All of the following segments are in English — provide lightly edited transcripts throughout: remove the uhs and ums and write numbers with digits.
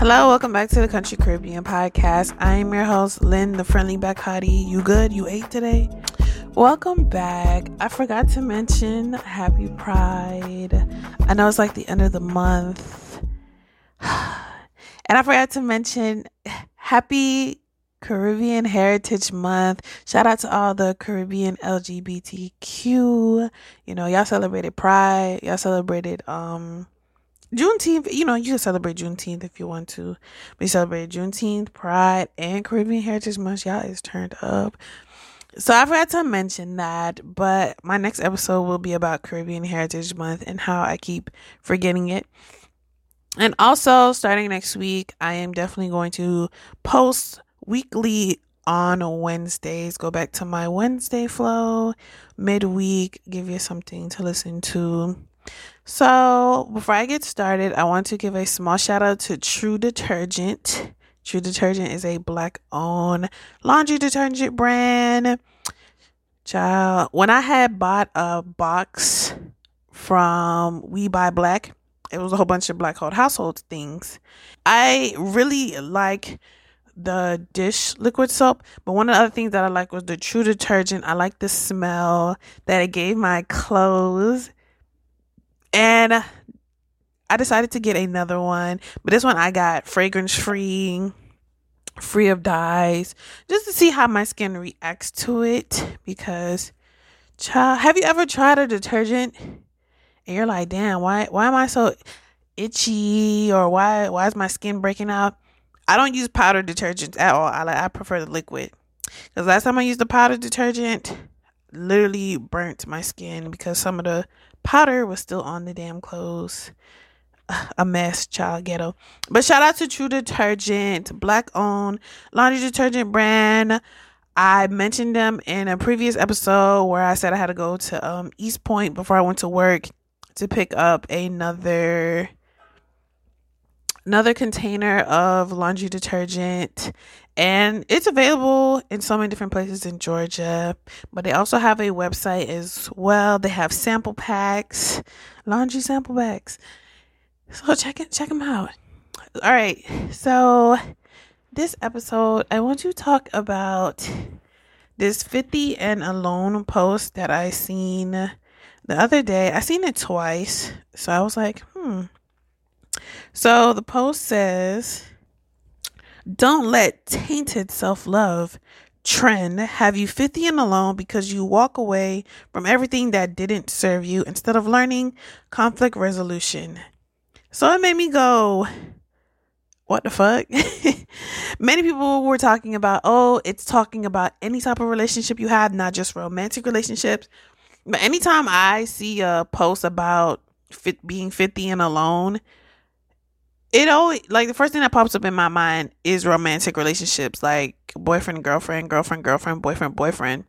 Hello, welcome back to the Country Caribbean Podcast. I am your host, Lynn, the friendly back hottie. You good? You ate today? Welcome back. I forgot to mention Happy Pride. I know it's like the end of the month. And I forgot to mention Happy Caribbean Heritage Month. Shout out to all the Caribbean LGBTQ. You know, y'all celebrated Pride. Y'all celebrated Juneteenth. You know, you can celebrate Juneteenth if you want to. We celebrated Juneteenth, Pride, and Caribbean Heritage Month. Y'all is turned up. So I forgot to mention that, but my next episode will be about Caribbean Heritage Month and how I keep forgetting it. And also, starting next week, I am definitely going to post weekly on Wednesdays. Go back to my Wednesday flow midweek, give you something to listen to. So before I get started, I want to give a small shout out to True Detergent. True Detergent is a Black-owned laundry detergent brand. Child, when I had bought a box from We Buy Black, it was a whole bunch of Black-owned household things. I really like the dish liquid soap, but one of the other things that I like was the True Detergent. I like the smell that it gave my clothes. And I decided to get another one, but this one I got fragrance free of dyes, just to see how my skin reacts to it. Because, child, have you ever tried a detergent and you're like, damn, why am I so itchy, or why is my skin breaking out? I don't use powder detergents at all. I prefer the liquid, because last time I used the powder detergent, literally burnt my skin because some of the powder was still on the damn clothes. A mess, child, ghetto. But shout out to True Detergent, Black-owned laundry detergent brand. I mentioned them in a previous episode where I said I had to go to East Point before I went to work to pick up another container of laundry detergent, and it's available in so many different places in Georgia. But they also have a website as well. They have sample packs, laundry sample packs. So check them out. All right. So this episode, I want to talk about this 50 and alone post that I seen the other day. I seen it twice, so I was like, So the post says, "Don't let tainted self-love trend have you 50 and alone because you walk away from everything that didn't serve you instead of learning conflict resolution." So it made me go, what the fuck? Many people were talking about, it's talking about any type of relationship you have, not just romantic relationships. But anytime I see a post about being 50 and alone, it always, like, the first thing that pops up in my mind is romantic relationships, like boyfriend, girlfriend, girlfriend, girlfriend, boyfriend, boyfriend.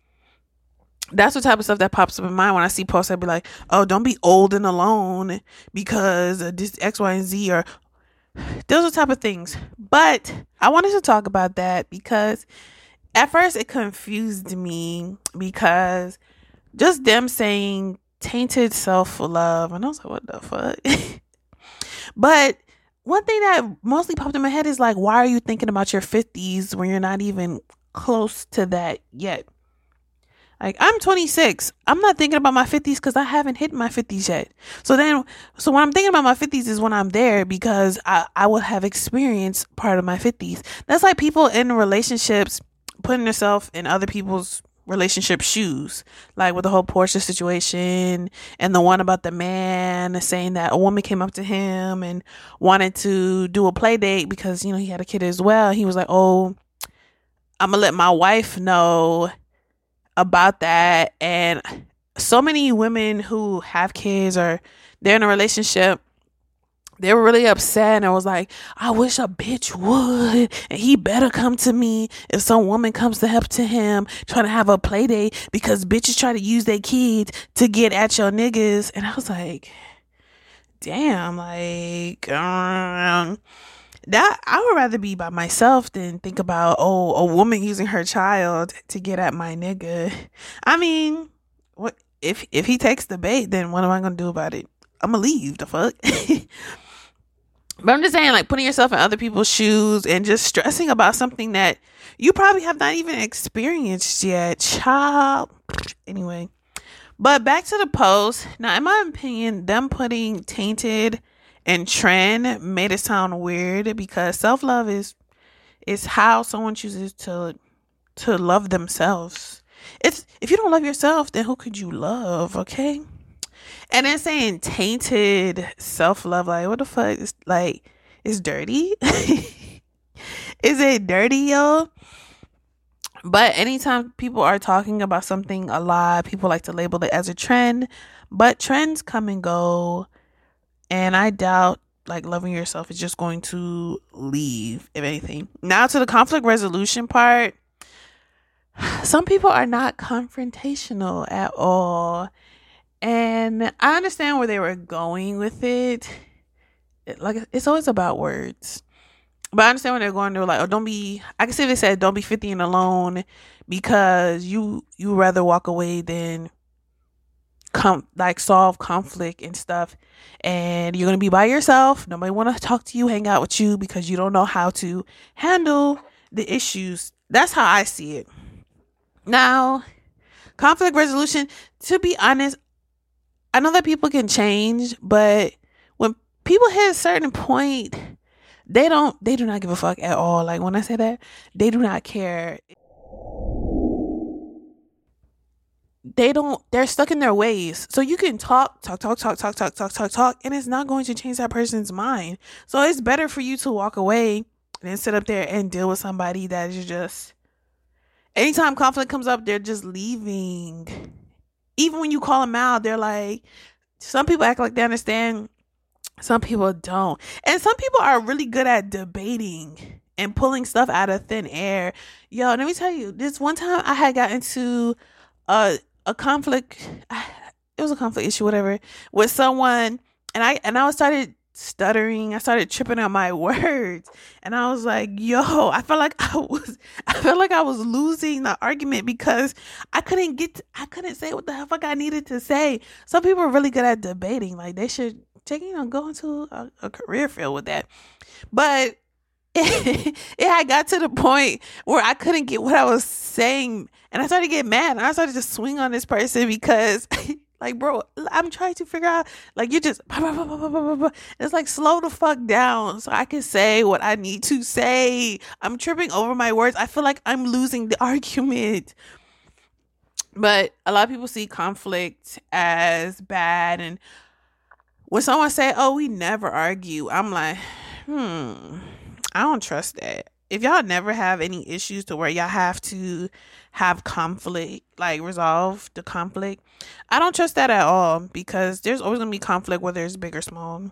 That's the type of stuff that pops up in mind when I see posts that be like, oh, don't be old and alone because this X, Y, and Z, or those are the type of things. But I wanted to talk about that because at first it confused me, because just them saying tainted self-love, and I was like, what the fuck? But one thing that mostly popped in my head is like, why are you thinking about your 50s when you're not even close to that yet? Like, I'm 26. I'm not thinking about my 50s because I haven't hit my 50s yet. So when I'm thinking about my 50s is when I'm there, because I will have experienced part of my 50s. That's like people in relationships putting themselves in other people's relationship shoes, like with the whole Portia situation and the one about the man saying that a woman came up to him and wanted to do a play date because, you know, he had a kid as well. He was like, oh, I'm gonna let my wife know about that. And so many women who have kids, or they're in a relationship, they were really upset, and I was like, I wish a bitch would, and he better come to me if some woman comes to help to him trying to have a play date, because bitches try to use their kids to get at your niggas. And I was like, damn, like, that I would rather be by myself than think about, a woman using her child to get at my nigga. I mean, what if he takes the bait, then what am I gonna do about it? I'm gonna leave. The fuck. But I'm just saying, like, putting yourself in other people's shoes and just stressing about something that you probably have not even experienced yet, child. Anyway, but back to the post. Now, in my opinion, them putting tainted and trend made it sound weird, because self-love is how someone chooses to love themselves. If you don't love yourself, then who could you love? Okay. And then saying tainted self-love, like, what the fuck? Is like, it's dirty. Is it dirty, yo? But anytime people are talking about something a lot, people like to label it as a trend. But trends come and go, and I doubt like loving yourself is just going to leave, if anything. Now to the conflict resolution part. Some people are not confrontational at all. And I understand where they were going with it. Like, it's always about words. But I understand when they're going to, like, oh, don't be, I can see if they said, don't be 50 and alone, because you rather walk away than solve conflict and stuff. And you're going to be by yourself. Nobody want to talk to you, hang out with you, because you don't know how to handle the issues. That's how I see it. Now, conflict resolution, to be honest, I know that people can change, but when people hit a certain point, they do not give a fuck at all. Like, when I say that, they do not care. They're stuck in their ways. So you can talk, and it's not going to change that person's mind. So it's better for you to walk away than sit up there and deal with somebody that is just, anytime conflict comes up, they're just leaving. Even when you call them out, they're like, some people act like they understand, some people don't. And some people are really good at debating and pulling stuff out of thin air. Yo, let me tell you, this one time I had got into a conflict, it was a conflict issue, whatever, with someone, and I started stuttering. I started tripping on my words, and I was like, yo, I felt like I was losing the argument because I couldn't say what the fuck I needed to say. Some people are really good at debating. Like, they should go into a career field with that. But it had got to the point where I couldn't get what I was saying, and I started to get mad, and I started to swing on this person because like, bro, I'm trying to figure out, like, you just, it's like, slow the fuck down so I can say what I need to say. I'm tripping over my words. I feel like I'm losing the argument. But a lot of people see conflict as bad, and when someone say, oh, we never argue, I'm like, I don't trust that. If y'all never have any issues to where y'all have to have conflict, like resolve the conflict, I don't trust that at all, because there's always going to be conflict, whether it's big or small.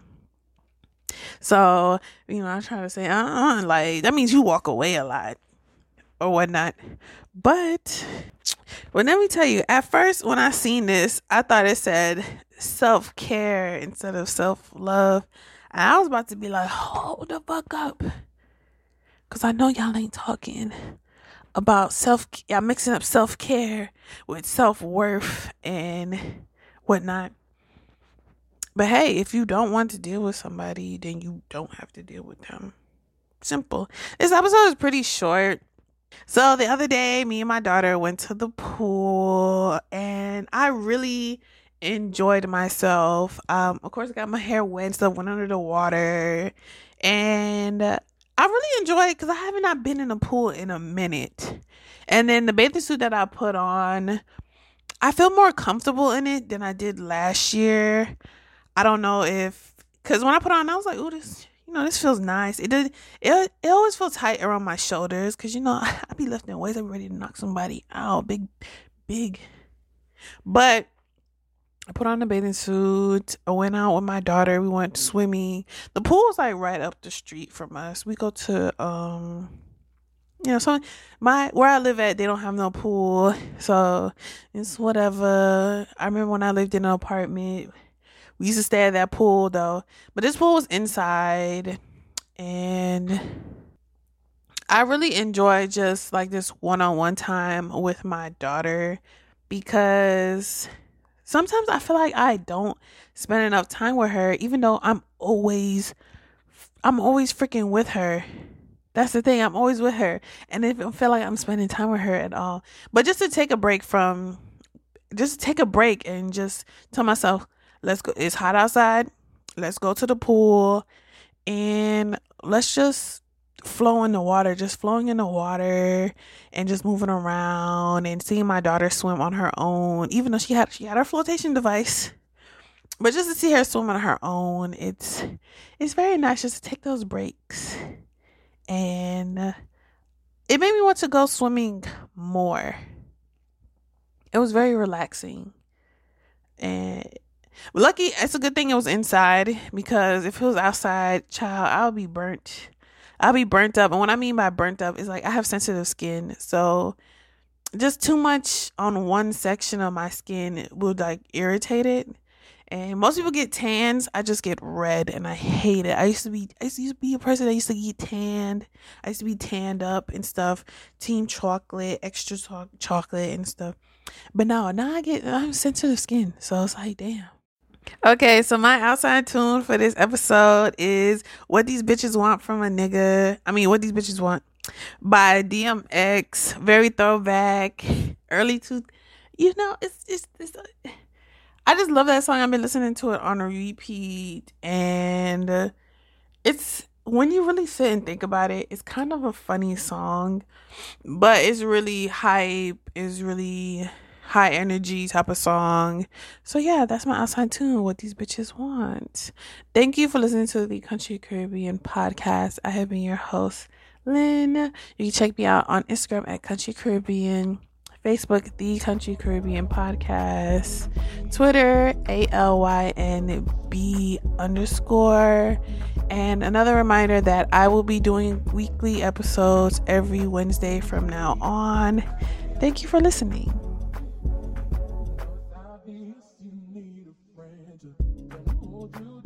So, I'm trying to say, like, that means you walk away a lot or whatnot. But let me tell you, at first when I seen this, I thought it said self-care instead of self-love. And I was about to be like, hold the fuck up. Because I know y'all ain't talking about y'all mixing up self-care with self-worth and whatnot. But hey, if you don't want to deal with somebody, then you don't have to deal with them. Simple. This episode is pretty short. So the other day, me and my daughter went to the pool, and I really enjoyed myself. Of course, I got my hair wet, so went under the water, and I really enjoyed it because I haven't not been in a pool in a minute. And then the bathing suit that I put on, I feel more comfortable in it than I did last year. I don't know because when I put on, I was like, ooh, this feels nice. It always feels tight around my shoulders because, I be lifting weights. I'm ready to knock somebody out. Big. But I put on the bathing suit. I went out with my daughter. We went swimming. The pool was like right up the street from us. We go to, so where I live at, they don't have no pool. So it's whatever. I remember when I lived in an apartment, we used to stay at that pool though. But this pool was inside. And I really enjoy just like this one-on-one time with my daughter, because sometimes I feel like I don't spend enough time with her, even though I'm always I'm always freaking with her. That's the thing. I'm always with her. And it don't feel like I'm spending time with her at all. But just to take a break and just tell myself, let's go. It's hot outside. Let's go to the pool and let's just flowing in the water and just moving around and seeing my daughter swim on her own, even though she had her flotation device. But just to see her swim on her own, it's very nice just to take those breaks. And it made me want to go swimming more. It was very relaxing. And lucky, it's a good thing it was inside, because if it was outside, child, I'll be burnt up. And what I mean by burnt up is like I have sensitive skin. So just too much on one section of my skin will like irritate it. And most people get tans. I just get red and I hate it. I used to be a person that used to get tanned. I used to be tanned up and stuff. Team chocolate, extra chocolate and stuff. But now I'm sensitive skin. So it's like, damn. Okay, so my outside tune for this episode is What These Bitches Want from a Nigga. What These Bitches Want by DMX. Very throwback. Early to, it's I just love that song. I've been listening to it on a repeat, and it's, when you really sit and think about it, it's kind of a funny song, but it's really hype. It's really high energy type of song. So yeah, that's my outside tune, What These Bitches Want. Thank you for listening to the Country Caribbean podcast. I have been your host, Lynn. You can check me out on Instagram at Country Caribbean, Facebook, The Country Caribbean Podcast, Twitter, ALYNB_. And another reminder that I will be doing weekly episodes every Wednesday from now on. Thank you for listening. You need a friend to hold you